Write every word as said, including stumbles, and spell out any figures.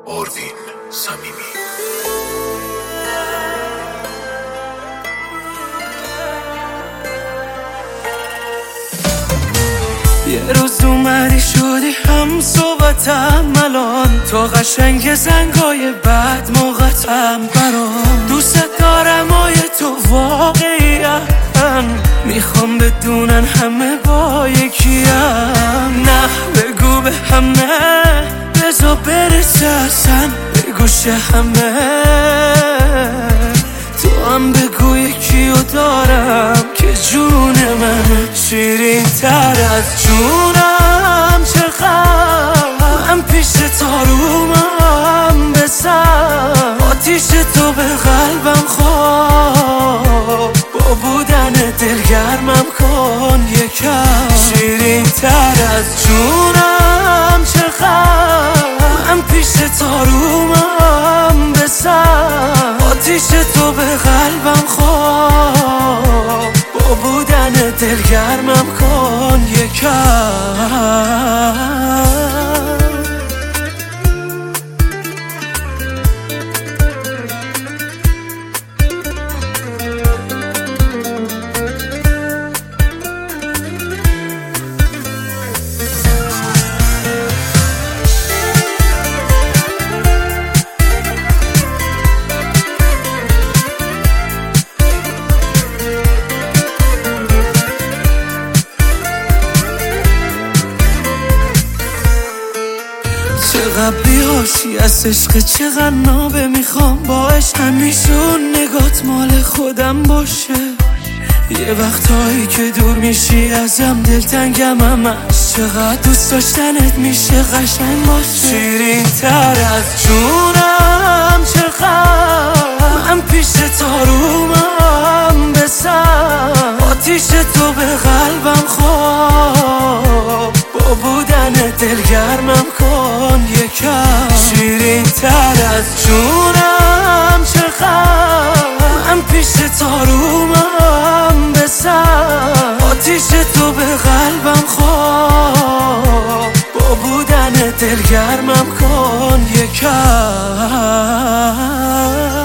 آروین صمیمی. یه روز اومدی شدی هم صحبتم، الان تو قشنگ زنگای بعد موقتم برام. دوست دارم آیه تو واقعیت، میخوام بدونن همه با یکیم. نه بگو به همه، بذار برسه اصلا به گوش همه. تو هم بگو یکیو دارم که جون من شیرین تر از جونم. چقدر من پیش تارومم بزن، آتیش تو به قلبم خواب، با بودن دلگرمم کن یکم. شیرین تر از جونم، چقدر من پیش تارومم بزن، آتیش تو به قلبم خواب، با بودن دلگرمم کن یکم. چقدر بی‌حاشی از عشق، چقدر نابه میخوام باش همیشون نگات مال خودم باشه. یه وقتایی که دور میشی ازم دلتنگم همش، چقدر دوست داشتنت میشه قشنگ باشه. شیرین تر از جونم، چقدر من پیش تارومم بزن، آتیش تو به قلبم خواب، با بودن دلگرمم کن یکم. شیرین تر از جونم، چقدر من پیش تارومم بزن، آتیش تو به قلبم خواب، با بودن دلگرمم کن یکم.